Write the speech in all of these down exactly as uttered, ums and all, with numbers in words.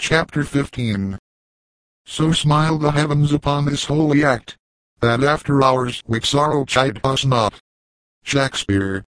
Chapter fifteen. So smile the heavens upon this holy act, that after hours with sorrow chide us not. Shakespeare.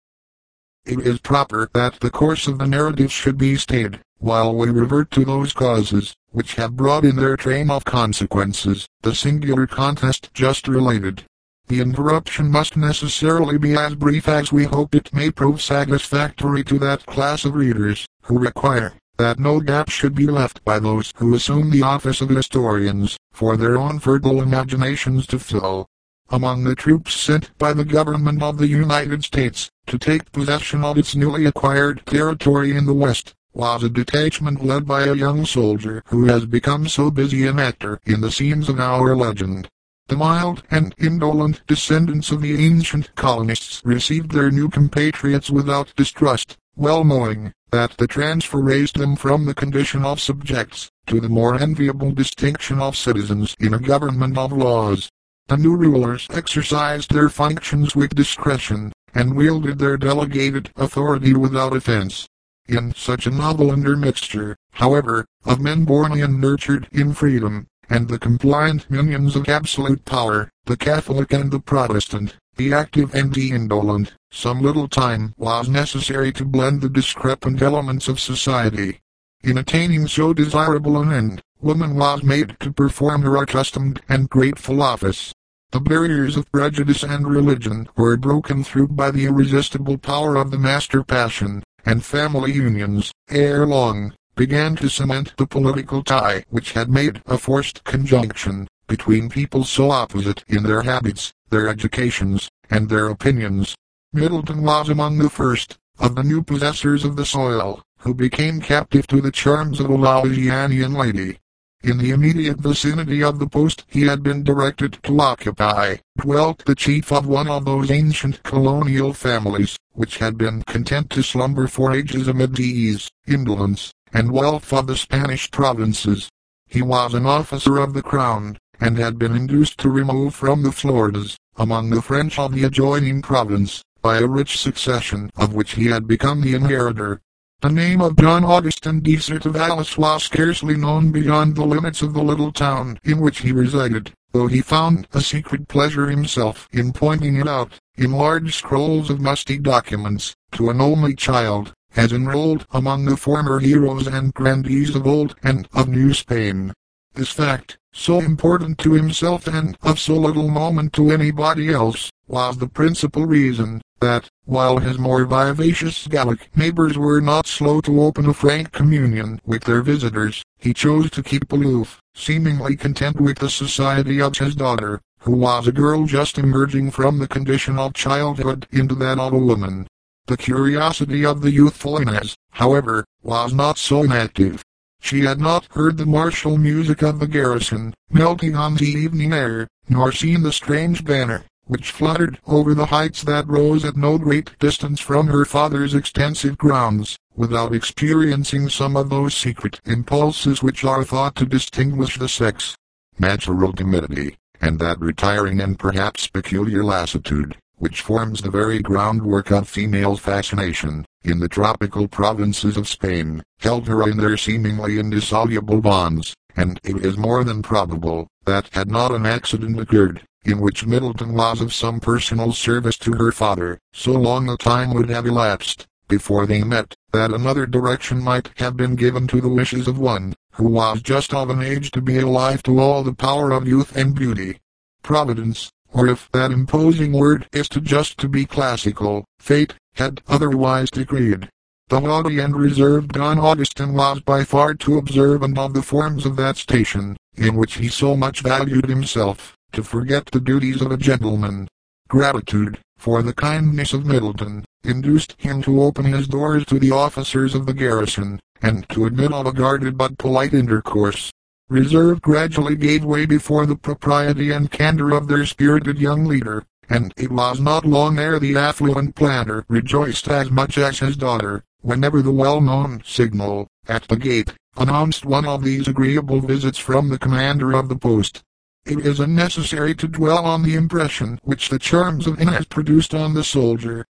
It is proper that the course of the narrative should be stayed, while we revert to those causes, which have brought in their train of consequences, the singular contest just related. The interruption must necessarily be as brief as we hope it may prove satisfactory to that class of readers, who require that no gap should be left by those who assume the office of historians, for their own fertile imaginations to fill. Among the troops sent by the government of the United States, to take possession of its newly acquired territory in the West, was a detachment led by a young soldier who has become so busy an actor in the scenes of our legend. The mild and indolent descendants of the ancient colonists received their new compatriots without distrust, well knowing that the transfer raised them from the condition of subjects to the more enviable distinction of citizens in a government of laws. The new rulers exercised their functions with discretion, and wielded their delegated authority without offense. In such a novel intermixture, however, of men born and nurtured in freedom, and the compliant minions of absolute power, the Catholic and the Protestant, the active and the indolent, some little time was necessary to blend the discrepant elements of society. In attaining so desirable an end, woman was made to perform her accustomed and grateful office. The barriers of prejudice and religion were broken through by the irresistible power of the master passion, and family unions, ere long, began to cement the political tie which had made a forced conjunction between people so opposite in their habits, their educations, and their opinions. Middleton was among the first of the new possessors of the soil, who became captive to the charms of a Louisianian lady. In the immediate vicinity of the post he had been directed to occupy, dwelt the chief of one of those ancient colonial families, which had been content to slumber for ages amid the ease, indolence, and wealth of the Spanish provinces. He was an officer of the crown, and had been induced to remove from the Floridas, among the French of the adjoining province, by a rich succession of which he had become the inheritor. The name of John Augustin de Certavallis was scarcely known beyond the limits of the little town in which he resided, though he found a secret pleasure himself in pointing it out, in large scrolls of musty documents, to an only child, as enrolled among the former heroes and grandees of old and of New Spain. This fact, so important to himself and of so little moment to anybody else, was the principal reason that, while his more vivacious Gallic neighbors were not slow to open a frank communion with their visitors, he chose to keep aloof, seemingly content with the society of his daughter, who was a girl just emerging from the condition of childhood into that of a woman. The curiosity of the youthful Inez, however, was not so inactive. She had not heard the martial music of the garrison, melting on the evening air, nor seen the strange banner, which fluttered over the heights that rose at no great distance from her father's extensive grounds, without experiencing some of those secret impulses which are thought to distinguish the sex. Natural timidity, and that retiring and perhaps peculiar lassitude, which forms the very groundwork of female fascination, in the tropical provinces of Spain, held her in their seemingly indissoluble bonds, and it is more than probable, that had not an accident occurred, in which Middleton was of some personal service to her father, so long a time would have elapsed, before they met, that another direction might have been given to the wishes of one, who was just of an age to be alive to all the power of youth and beauty. Providence, or if that imposing word is to just to be classical, fate, had otherwise decreed. The haughty and reserved Don Augustin was by far too observant of the forms of that station, in which he so much valued himself, to forget the duties of a gentleman. Gratitude, for the kindness of Middleton, induced him to open his doors to the officers of the garrison, and to admit of a guarded but polite intercourse. Reserve gradually gave way before the propriety and candor of their spirited young leader, and it was not long ere the affluent planter rejoiced as much as his daughter, whenever the well-known signal, at the gate, announced one of these agreeable visits from the commander of the post. It is unnecessary to dwell on the impression which the charms of Inez produced on the soldier,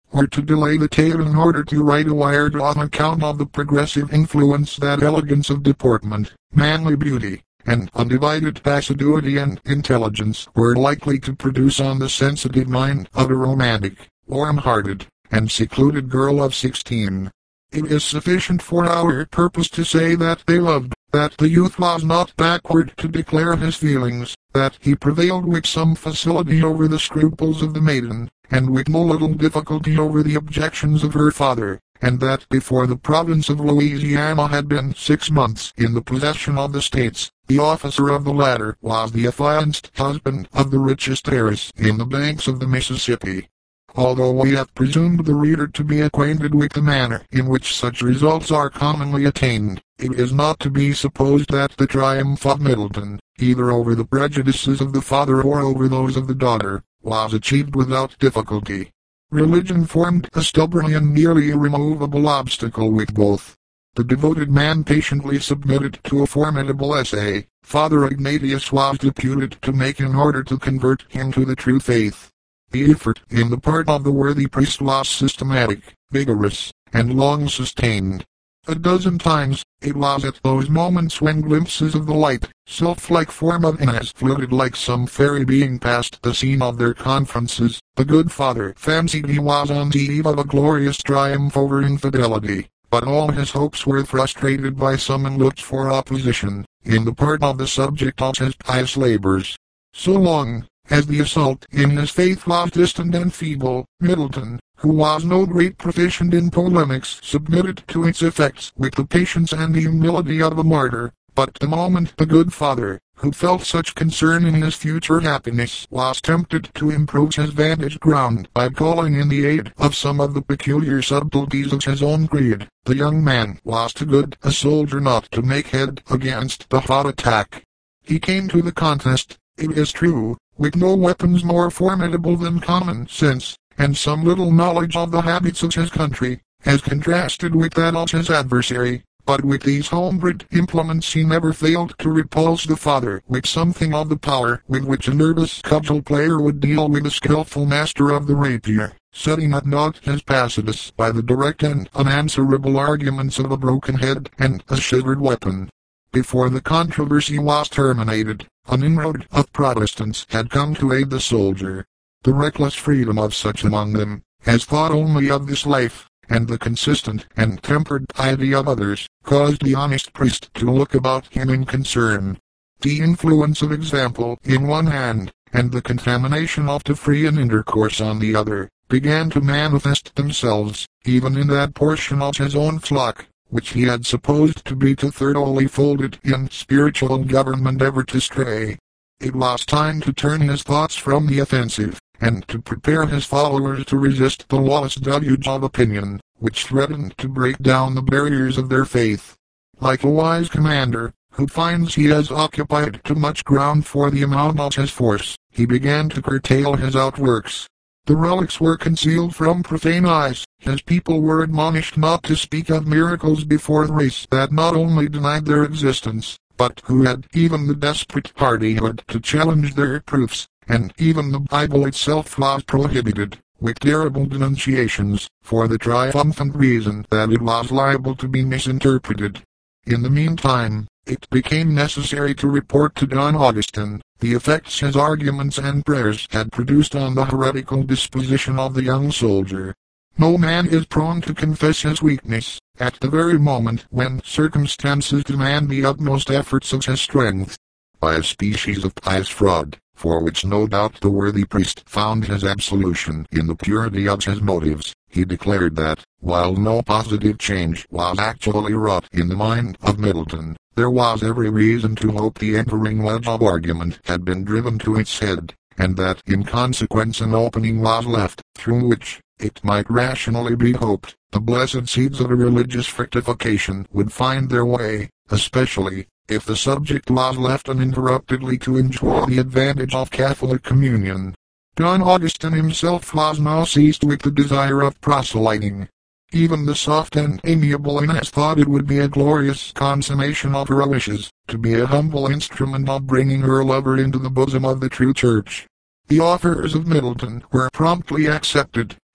or to delay the tale in order to write a wired on account of the progressive influence that elegance of deportment, manly beauty, and undivided assiduity and intelligence were likely to produce on the sensitive mind of a romantic, warm-hearted, and secluded girl of sixteen. It is sufficient for our purpose to say that they loved, that the youth was not backward to declare his feelings, that he prevailed with some facility over the scruples of the maiden, and with no little difficulty over the objections of her father, and that before the province of Louisiana had been six months in the possession of the states, the officer of the latter was the affianced husband of the richest heiress in the banks of the Mississippi. Although we have presumed the reader to be acquainted with the manner in which such results are commonly attained, it is not to be supposed that the triumph of Middleton, either over the prejudices of the father or over those of the daughter, was achieved without difficulty. Religion formed a stubborn and nearly irremovable obstacle with both. The devoted man patiently submitted to a formidable essay Father Ignatius was deputed to make in order to convert him to the true faith. The effort in the part of the worthy priest was systematic, vigorous, and long sustained. A dozen times, it was at those moments when glimpses of the light, sylph-like form of Inez floated like some fairy being past the scene of their conferences, the good father fancied he was on the eve of a glorious triumph over infidelity, but all his hopes were frustrated by some unlooked-for opposition, in the part of the subject of his pious labors. So long as the assault in his faith was distant and feeble, Middleton, who was no great proficient in polemics, submitted to its effects with the patience and the humility of a martyr. But the moment the good father, who felt such concern in his future happiness, was tempted to improve his vantage ground by calling in the aid of some of the peculiar subtleties of his own creed, the young man was too good a soldier not to make head against the hot attack. He came to the contest, it is true, with no weapons more formidable than common sense, and some little knowledge of the habits of his country, as contrasted with that of his adversary, but with these homebred implements he never failed to repulse the father with something of the power with which a nervous cudgel player would deal with a skillful master of the rapier, setting at naught his passiveness by the direct and unanswerable arguments of a broken head and a shivered weapon. Before the controversy was terminated, an inroad of Protestants had come to aid the soldier. The reckless freedom of such among them, as thought only of this life, and the consistent and tempered piety of others, caused the honest priest to look about him in concern. The influence of example in one hand, and the contamination of too free an intercourse on the other, began to manifest themselves, even in that portion of his own flock, which he had supposed to be too thoroughly folded in spiritual government ever to stray. It was time to turn his thoughts from the offensive, and to prepare his followers to resist the lawless deluge of opinion, which threatened to break down the barriers of their faith. Like a wise commander, who finds he has occupied too much ground for the amount of his force, he began to curtail his outworks. The relics were concealed from profane eyes. His people were admonished not to speak of miracles before the race that not only denied their existence, but who had even the desperate hardihood to challenge their proofs, and even the Bible itself was prohibited, with terrible denunciations, for the triumphant reason that it was liable to be misinterpreted. In the meantime, it became necessary to report to Don Augustin the effects his arguments and prayers had produced on the heretical disposition of the young soldier. No man is prone to confess his weakness, at the very moment when circumstances demand the utmost efforts of his strength. By a species of pious fraud, for which no doubt the worthy priest found his absolution in the purity of his motives, he declared that, while no positive change was actually wrought in the mind of Middleton, there was every reason to hope the entering wedge of argument had been driven to its head, and that in consequence an opening was left, through which, it might rationally be hoped, the blessed seeds of a religious fructification would find their way, especially if the subject was left uninterruptedly to enjoy the advantage of Catholic communion. Don Augustin himself was now seized with the desire of proselyting. Even the soft and amiable Inez thought it would be a glorious consummation of her wishes, to be a humble instrument of bringing her lover into the bosom of the true church. The offers of Middleton were promptly accepted, and,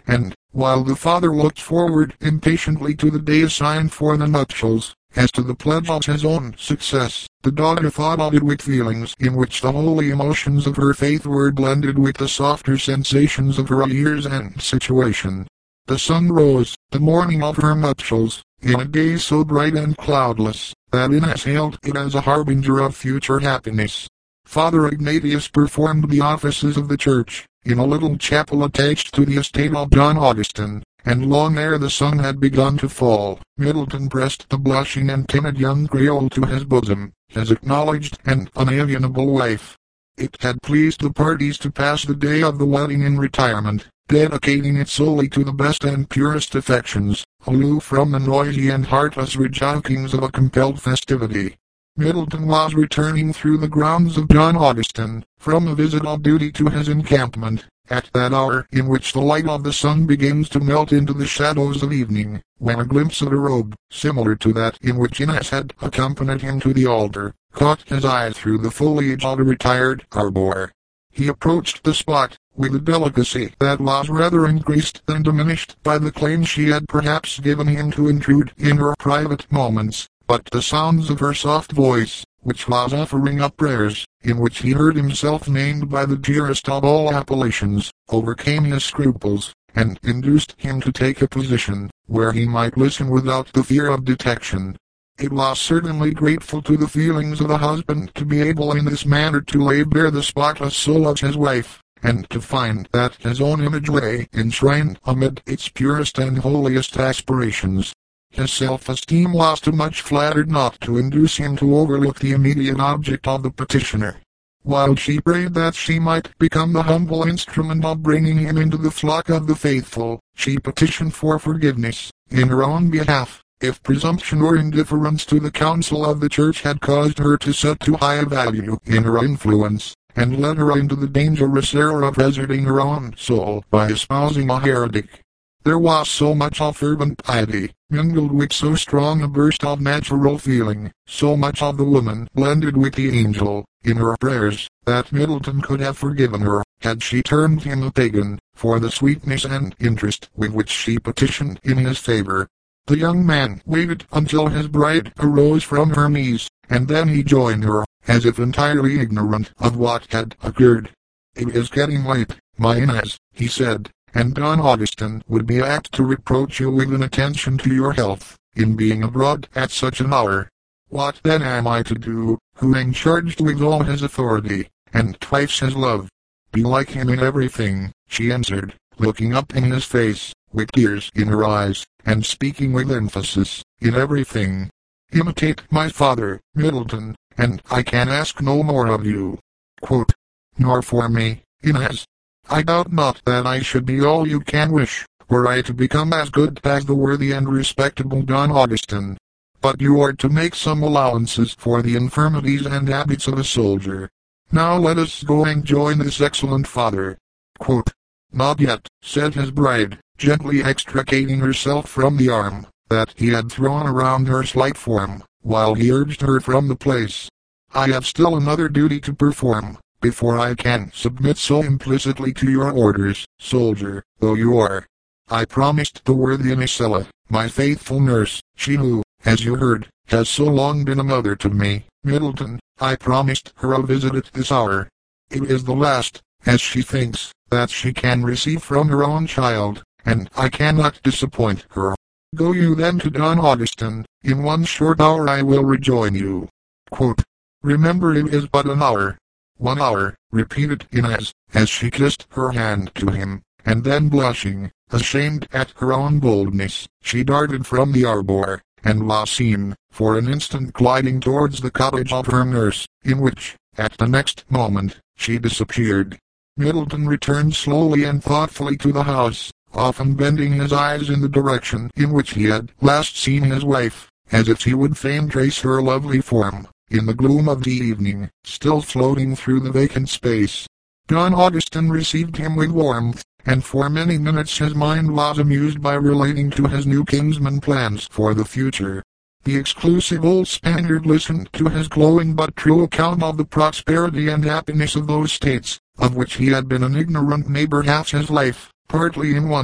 While the father looked forward impatiently to the day assigned for the nuptials, as to the pledge of his own success, the daughter thought of it with feelings in which the holy emotions of her faith were blended with the softer sensations of her years and situation. The sun rose, the morning of her nuptials, in a day so bright and cloudless, that Inez hailed it as a harbinger of future happiness. Father Ignatius performed the offices of the church, in a little chapel attached to the estate of John Augustine, and long ere the sun had begun to fall, Middleton pressed the blushing and timid young Creole to his bosom, his acknowledged and unalienable wife. It had pleased the parties to pass the day of the wedding in retirement, dedicating it solely to the best and purest affections, aloof from the noisy and heartless rejoicings of a compelled festivity. Middleton was returning through the grounds of John Augustine, from a visit of duty to his encampment, at that hour in which the light of the sun begins to melt into the shadows of evening, when a glimpse of a robe, similar to that in which Inez had accompanied him to the altar, caught his eye through the foliage of a retired arbor. He approached the spot, with a delicacy that was rather increased than diminished by the claim she had perhaps given him to intrude in her private moments, but the sounds of her soft voice, which was offering up prayers, in which he heard himself named by the dearest of all appellations, overcame his scruples, and induced him to take a position, where he might listen without the fear of detection. It was certainly grateful to the feelings of the husband to be able in this manner to lay bare the spotless soul of his wife, and to find that his own image lay enshrined amid its purest and holiest aspirations. His self-esteem was too much flattered not to induce him to overlook the immediate object of the petitioner. While she prayed that she might become the humble instrument of bringing him into the flock of the faithful, she petitioned for forgiveness, in her own behalf, if presumption or indifference to the counsel of the church had caused her to set too high a value in her influence, and led her into the dangerous error of hazarding her own soul by espousing a heretic. There was so much of fervent piety, mingled with so strong a burst of natural feeling, so much of the woman blended with the angel, in her prayers, that Middleton could have forgiven her, had she termed him a pagan, for the sweetness and interest with which she petitioned in his favor. The young man waited until his bride arose from her knees, and then he joined her, as if entirely ignorant of what had occurred. "It is getting late, my Inez," he said, "and Don Augustine would be apt to reproach you with inattention to your health, in being abroad at such an hour. What then am I to do, who am charged with all his authority, and twice his love?" "Be like him in everything," she answered, looking up in his face, with tears in her eyes, and speaking with emphasis, "in everything. Imitate my father, Middleton, and I can ask no more of you." Quote, "Nor for me, Inez. I doubt not that I should be all you can wish, were I to become as good as the worthy and respectable Don Augustine. But you are to make some allowances for the infirmities and habits of a soldier. Now let us go and join this excellent father." Quote, "Not yet," said his bride, gently extricating herself from the arm that he had thrown around her slight form, while he urged her from the place. "I have still another duty to perform, before I can submit so implicitly to your orders, soldier, though you are. I promised the worthy Anicella, my faithful nurse, she who, as you heard, has so long been a mother to me, Middleton, I promised her a visit at this hour. It is the last, as she thinks, that she can receive from her own child, and I cannot disappoint her. Go you then to Don Augustine, in one short hour I will rejoin you." Quote, "Remember it is but an hour." "One hour," repeated Inez, as she kissed her hand to him, and then blushing, ashamed at her own boldness, she darted from the arbor, and was seen, for an instant gliding towards the cottage of her nurse, in which, at the next moment, she disappeared. Middleton returned slowly and thoughtfully to the house, often bending his eyes in the direction in which he had last seen his wife, as if he would fain trace her lovely form, in the gloom of the evening, still floating through the vacant space. Don Augustine received him with warmth, and for many minutes his mind was amused by relating to his new kinsman plans for the future. The exclusive old Spaniard listened to his glowing but true account of the prosperity and happiness of those states, of which he had been an ignorant neighbor half his life, partly in wonder,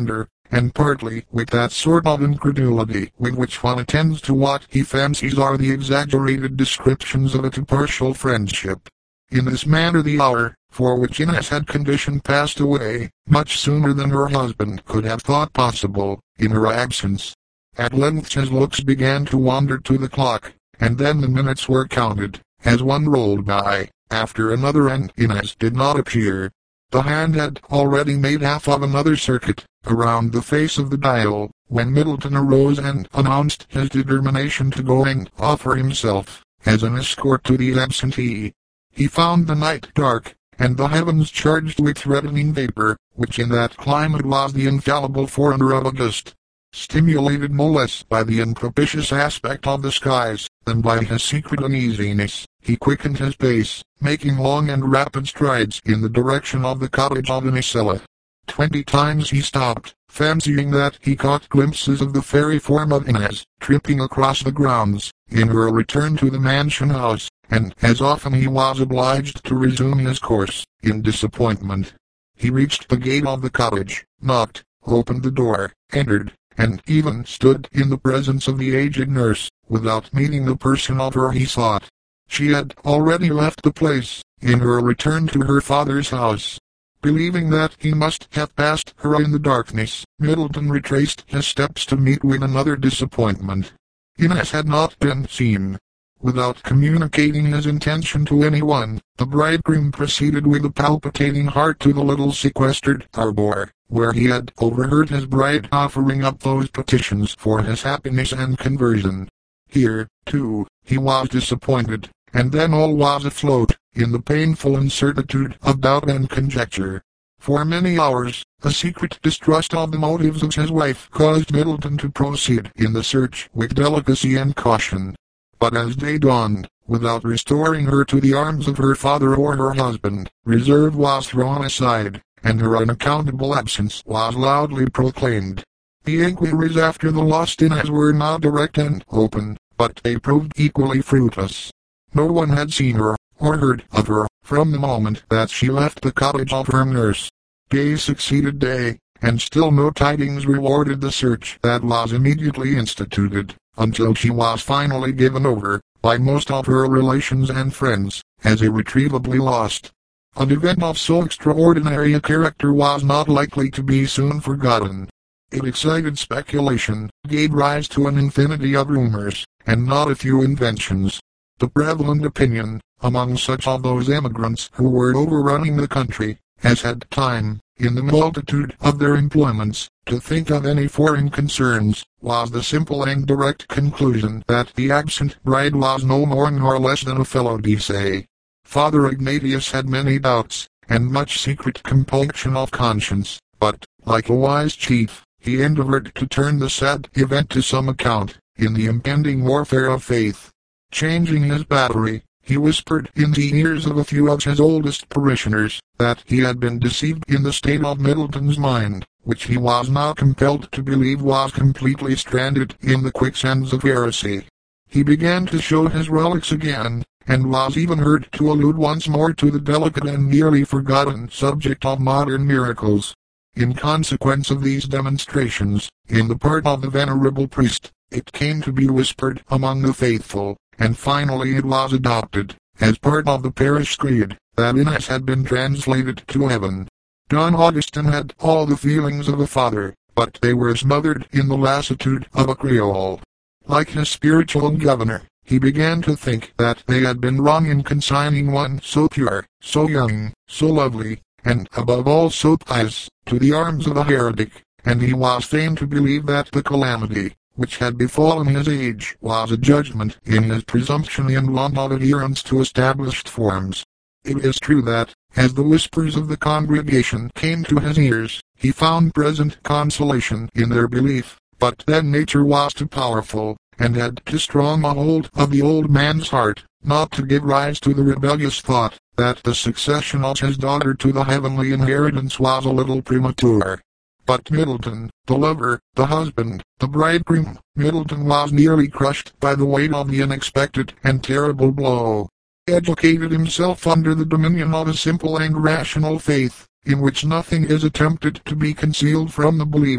and partly with that sort of incredulity with which one attends to what he fancies are the exaggerated descriptions of a too partial friendship. In this manner the hour, for which Inez had conditioned, passed away, much sooner than her husband could have thought possible, in her absence. At length his looks began to wander to the clock, and then the minutes were counted, as one rolled by, after another, and Inez did not appear. The hand had already made half of another circuit around the face of the dial, when Middleton arose and announced his determination to go and offer himself as an escort to the absentee. He found the night dark, and the heavens charged with threatening vapor, which in that climate was the infallible forerunner of a gust. Stimulated no less by the impropitious aspect of the skies than by his secret uneasiness, he quickened his pace, making long and rapid strides in the direction of the cottage of Inesilla. Twenty times he stopped, fancying that he caught glimpses of the fairy form of Inez, tripping across the grounds, in her return to the mansion house, and as often he was obliged to resume his course, in disappointment. He reached the gate of the cottage, knocked, opened the door, entered, and even stood in the presence of the aged nurse, without meeting the person of her he sought. She had already left the place, in her return to her father's house. Believing that he must have passed her in the darkness, Middleton retraced his steps to meet with another disappointment. Inez had not been seen. Without communicating his intention to anyone, the bridegroom proceeded with a palpitating heart to the little sequestered arbour, where he had overheard his bride offering up those petitions for his happiness and conversion. Here, too, he was disappointed, and then all was afloat, in the painful incertitude of doubt and conjecture. For many hours, a secret distrust of the motives of his wife caused Middleton to proceed in the search with delicacy and caution. But as day dawned, without restoring her to the arms of her father or her husband, reserve was thrown aside, and her unaccountable absence was loudly proclaimed. The inquiries after the lost Inez were now direct and open, but they proved equally fruitless. No one had seen her, or heard of her, from the moment that she left the cottage of her nurse. Day succeeded day, and still no tidings rewarded the search that was immediately instituted, until she was finally given over, by most of her relations and friends, as irretrievably lost. An event of so extraordinary a character was not likely to be soon forgotten. It excited speculation, gave rise to an infinity of rumors, and not a few inventions. The prevalent opinion, among such of those emigrants who were overrunning the country, as had time, in the multitude of their employments, to think of any foreign concerns, was the simple and direct conclusion that the absent bride was no more nor less than a fellow de se. Father Ignatius had many doubts, and much secret compunction of conscience, but, like a wise chief, he endeavored to turn the sad event to some account, in the impending warfare of faith. Changing his battery, he whispered in the ears of a few of his oldest parishioners, that he had been deceived in the state of Middleton's mind, which he was now compelled to believe was completely stranded in the quicksands of heresy. He began to show his relics again, and was even heard to allude once more to the delicate and nearly forgotten subject of modern miracles. In consequence of these demonstrations, in the part of the venerable priest, it came to be whispered among the faithful, and finally it was adopted, as part of the parish creed, that Inez had been translated to heaven. Don Augustin had all the feelings of a father, but they were smothered in the lassitude of a Creole. Like his spiritual governor, he began to think that they had been wrong in consigning one so pure, so young, so lovely, and above all so pious, to the arms of a heretic, and he was fain to believe that the calamity which had befallen his age was a judgment in his presumption and want of adherence to established forms. It is true that, as the whispers of the congregation came to his ears, he found present consolation in their belief, but then nature was too powerful, and had too strong a hold of the old man's heart, not to give rise to the rebellious thought, that the succession of his daughter to the heavenly inheritance was a little premature. But Middleton, the lover, the husband, the bridegroom, Middleton was nearly crushed by the weight of the unexpected and terrible blow. Educated himself under the dominion of a simple and rational faith, in which nothing is attempted to be concealed from the believers,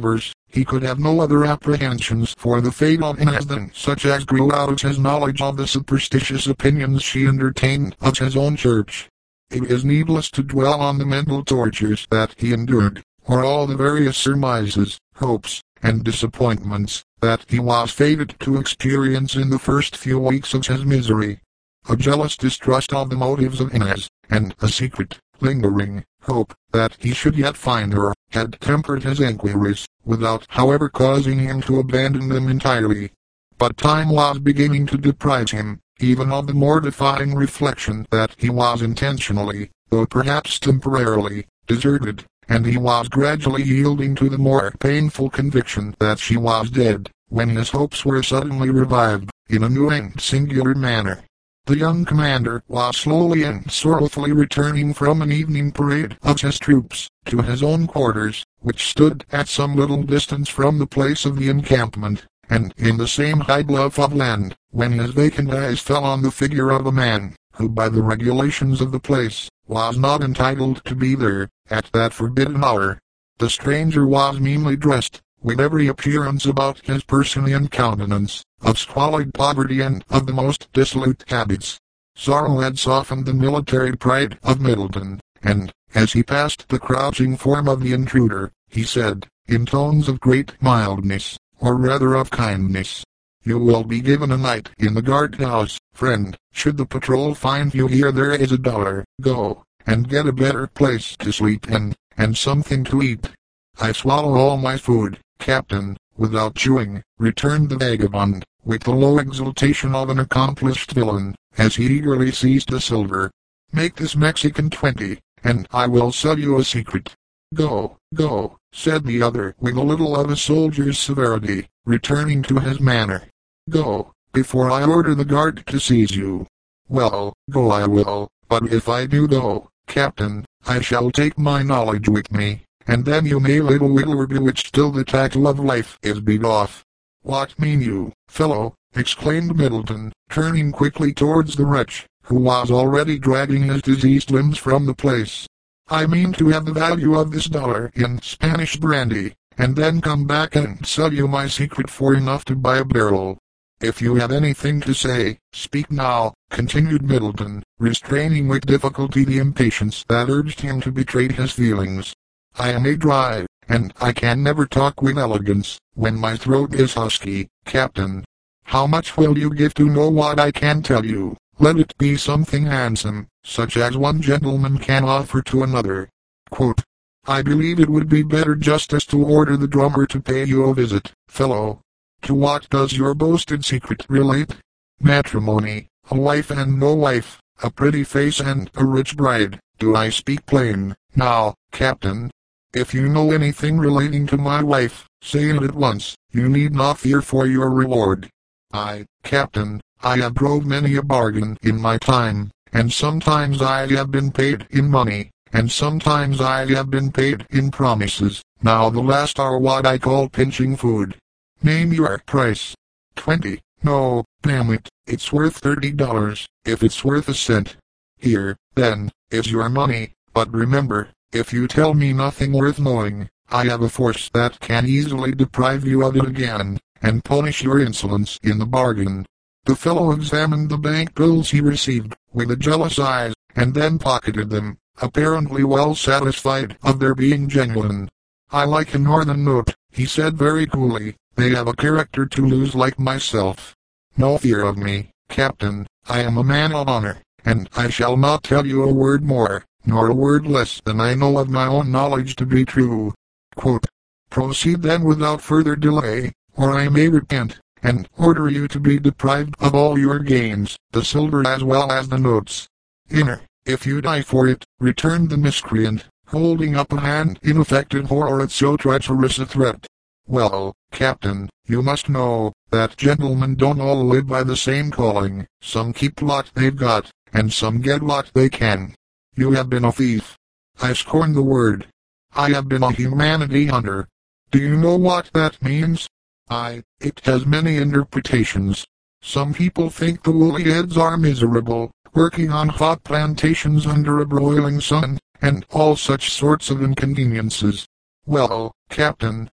he could have no other apprehensions for the fate of Inez than such as grew out of his knowledge of the superstitious opinions she entertained of his own church. It is needless to dwell on the mental tortures that he endured, or all the various surmises, hopes, and disappointments that he was fated to experience in the first few weeks of his misery. A jealous distrust of the motives of Inez, and a secret, lingering hope that he should yet find her, had tempered his enquiries, without however causing him to abandon them entirely. But time was beginning to deprive him, even of the mortifying reflection that he was intentionally, though perhaps temporarily, deserted, and he was gradually yielding to the more painful conviction that she was dead, when his hopes were suddenly revived, in a new and singular manner. The young commander was slowly and sorrowfully returning from an evening parade of his troops, to his own quarters, which stood at some little distance from the place of the encampment, and in the same high bluff of land, when his vacant eyes fell on the figure of a man, who by the regulations of the place, was not entitled to be there, at that forbidden hour. The stranger was meanly dressed, with every appearance about his person and countenance, of squalid poverty and of the most dissolute habits. Sorrow had softened the military pride of Middleton, and, as he passed the crouching form of the intruder, he said, in tones of great mildness, or rather of kindness, "You will be given a night in the guardhouse, friend. Should the patrol find you here, there is a dollar. Go, and get a better place to sleep in, and something to eat." "I swallow all my food, Captain, without chewing," returned the vagabond, with the low exultation of an accomplished villain, as he eagerly seized the silver. "Make this Mexican twenty, and I will sell you a secret." "Go, go," said the other with a little of a soldier's severity, returning to his manner. "Go, before I order the guard to seize you." "Well, go I will, but if I do go, Captain, I shall take my knowledge with me, and then you may little will or bewitched till the tackle of life is beat off." "What mean you, fellow?" exclaimed Middleton, turning quickly towards the wretch, who was already dragging his diseased limbs from the place. "I mean to have the value of this dollar in Spanish brandy, and then come back and sell you my secret for enough to buy a barrel." "If you have anything to say, speak now," continued Middleton, restraining with difficulty the impatience that urged him to betray his feelings. "I am a dry, and I can never talk with elegance, when my throat is husky, Captain. How much will you give to know what I can tell you? Let it be something handsome, such as one gentleman can offer to another." Quote, "I believe it would be better just as to order the drummer to pay you a visit, fellow. To what does your boasted secret relate?" "Matrimony, a wife and no wife, a pretty face and a rich bride. Do I speak plain, now, Captain? If you know anything relating to my wife, say it at once. You need not fear for your reward." "I, Captain, I have drove many a bargain in my time, and sometimes I have been paid in money, and sometimes I have been paid in promises. Now the last are what I call pinching food." "Name your price." "Twenty. No, damn it, it's worth thirty dollars, if it's worth a cent." "Here, then, is your money, but remember, if you tell me nothing worth knowing, I have a force that can easily deprive you of it again, and punish your insolence in the bargain." The fellow examined the bank bills he received, with a jealous eye, and then pocketed them, apparently well satisfied of their being genuine. "I like a northern note," he said very coolly. "They have a character to lose like myself. No fear of me, Captain, I am a man of honor, and I shall not tell you a word more, nor a word less than I know of my own knowledge to be true." Quote, "Proceed then without further delay, or I may repent, and order you to be deprived of all your gains, the silver as well as the notes." "Inner, if you die for it," returned the miscreant, holding up a hand in affected horror at so treacherous a threat. "Well, Captain, you must know, that gentlemen don't all live by the same calling. Some keep what they've got, and some get what they can. You have been a thief." "I scorn the word. I have been a humanity hunter." "Do you know what that means?" "I, it has many interpretations. Some people think the woolly heads are miserable, working on hot plantations under a broiling sun, and all such sorts of inconveniences. Well, Captain,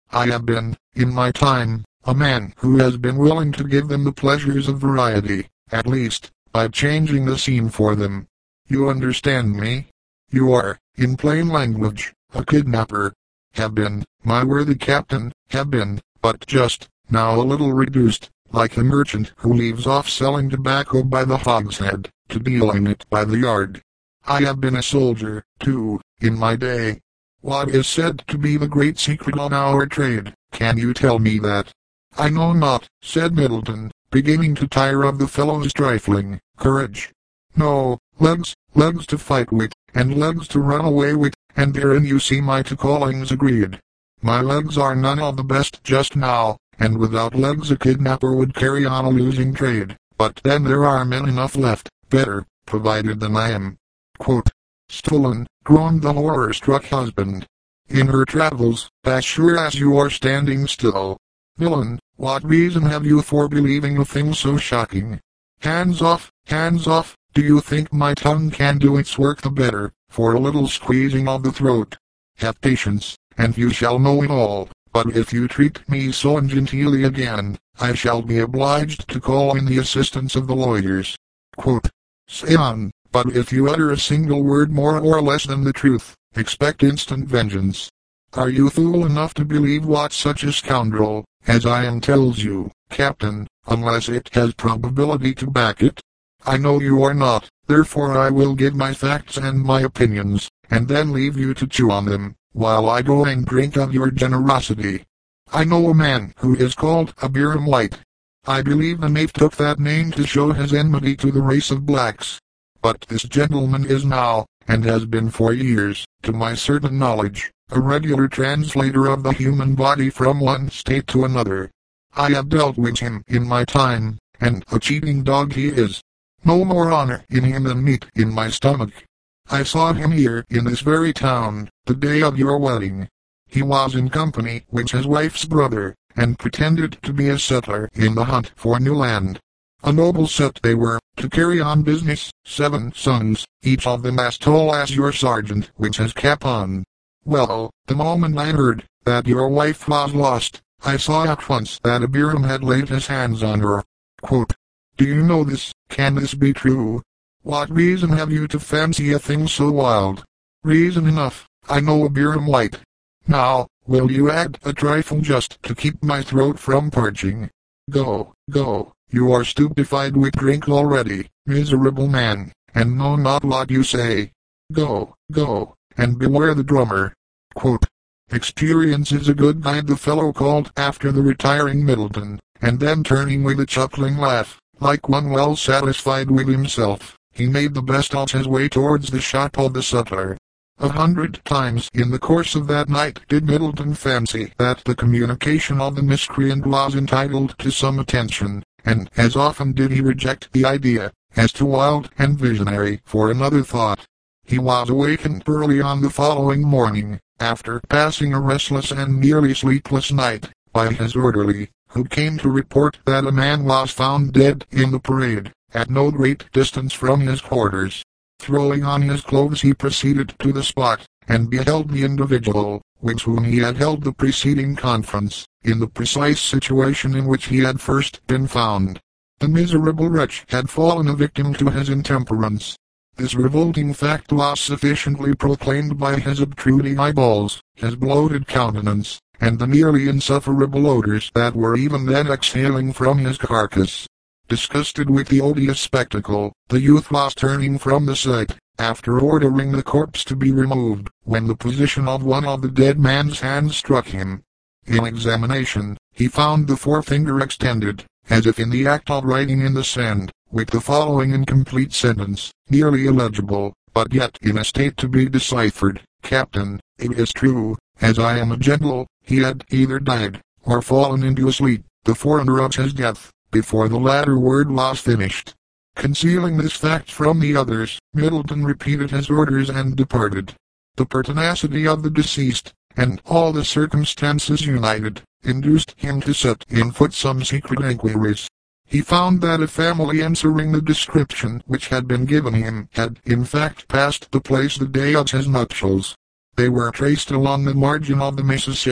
I have been, in my time, a man who has been willing to give them the pleasures of variety, at least, by changing the scene for them. You understand me? You are, in plain language, a kidnapper. Have been, my worthy captain, have been, but just, now a little reduced, like a merchant who leaves off selling tobacco by the hogshead, to dealing it by the yard. I have been a soldier, too, in my day. What is said to be the great secret of our trade, can you tell me that? I know not, said Middleton, beginning to tire of the fellow's trifling courage. No, legs, legs to fight with, and legs to run away with, and therein you see my two callings agreed. My legs are none of the best just now, and without legs a kidnapper would carry on a losing trade, but then there are men enough left, better, provided than I am. Quote, stolen, groaned the horror-struck husband. In her travels, as sure as you are standing still. Villain, what reason have you for believing a thing so shocking? Hands off, hands off, do you think my tongue can do its work the better, for a little squeezing of the throat? Have patience, and you shall know it all, but if you treat me so ungenteelly again, I shall be obliged to call in the assistance of the lawyers. Quote, say on, but if you utter a single word more or less than the truth, expect instant vengeance. Are you fool enough to believe what such a scoundrel, as I am tells you, Captain, unless it has probability to back it? I know you are not, therefore I will give my facts and my opinions, and then leave you to chew on them, while I go and drink of your generosity. I know a man who is called Abiram White. I believe the knave took that name to show his enmity to the race of blacks. But this gentleman is now, and has been for years, to my certain knowledge, a regular translator of the human body from one state to another. I have dealt with him in my time, and a cheating dog he is. No more honor in him than meat in my stomach. I saw him here in this very town, the day of your wedding. He was in company with his wife's brother, and pretended to be a settler in the hunt for new land. A noble set they were, to carry on business, seven sons, each of them as tall as your sergeant with his cap on. Well, the moment I heard that your wife was lost, I saw at once that Abiram had laid his hands on her. Quote, do you know this? Can this be true? What reason have you to fancy a thing so wild? Reason enough, I know Abiram White. Now, will you add a trifle just to keep my throat from parching? Go, go. You are stupefied with drink already, miserable man, and know not what you say. Go, go, and beware the drummer. Quote, experience is a good guide, the fellow called after the retiring Middleton, and then turning with a chuckling laugh, like one well satisfied with himself, he made the best of his way towards the shop of the sutler. A hundred times in the course of that night did Middleton fancy that the communication of the miscreant was entitled to some attention, and as often did he reject the idea, as too wild and visionary for another thought. He was awakened early on the following morning, after passing a restless and nearly sleepless night, by his orderly, who came to report that a man was found dead in the parade, at no great distance from his quarters. Throwing on his clothes he proceeded to the spot, and beheld the individual, with whom he had held the preceding conference, in the precise situation in which he had first been found. The miserable wretch had fallen a victim to his intemperance. This revolting fact was sufficiently proclaimed by his obtruding eyeballs, his bloated countenance, and the nearly insufferable odors that were even then exhaling from his carcass. Disgusted with the odious spectacle, the youth was turning from the sight, after ordering the corpse to be removed, when the position of one of the dead man's hands struck him. In examination, he found the forefinger extended, as if in the act of writing in the sand, with the following incomplete sentence, nearly illegible, but yet in a state to be deciphered. Captain, it is true, as I am a general, he had either died, or fallen into a sleep, the forerunner of his death, before the latter word was finished. Concealing this fact from the others, Middleton repeated his orders and departed. The pertinacity of the deceased, and all the circumstances united, induced him to set in foot some secret inquiries. He found that a family answering the description which had been given him had in fact passed the place the day of his nuptials. They were traced along the margin of the Mississippi,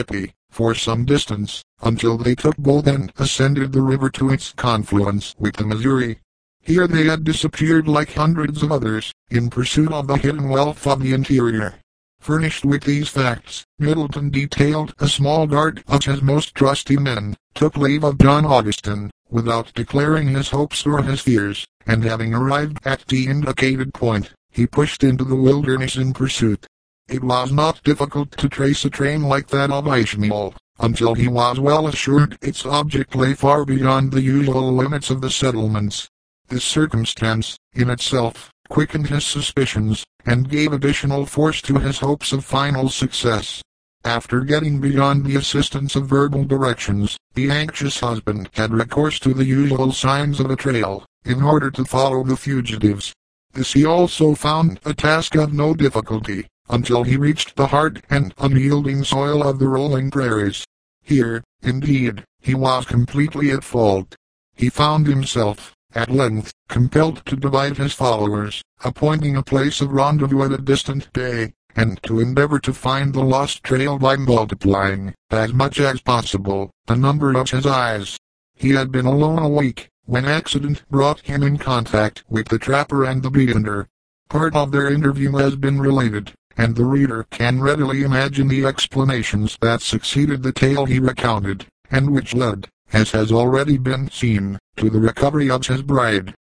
for some distance, until they took boat and ascended the river to its confluence with the Missouri. Here they had disappeared like hundreds of others, in pursuit of the hidden wealth of the interior. Furnished with these facts, Middleton detailed a small guard of his most trusty men, took leave of John Augustin, without declaring his hopes or his fears, and having arrived at the indicated point, he pushed into the wilderness in pursuit. It was not difficult to trace a train like that of Ishmael, until he was well assured its object lay far beyond the usual limits of the settlements. This circumstance, in itself, quickened his suspicions, and gave additional force to his hopes of final success. After getting beyond the assistance of verbal directions, the anxious husband had recourse to the usual signs of a trail, in order to follow the fugitives. This he also found a task of no difficulty, until he reached the hard and unyielding soil of the rolling prairies. Here, indeed, he was completely at fault. He found himself, at length, compelled to divide his followers, appointing a place of rendezvous at a distant bay, and to endeavor to find the lost trail by multiplying, as much as possible, the number of his eyes. He had been alone a week, when accident brought him in contact with the trapper and the beander. Part of their interview has been related, and the reader can readily imagine the explanations that succeeded the tale he recounted, and which led, as has already been seen, to the recovery of his bride.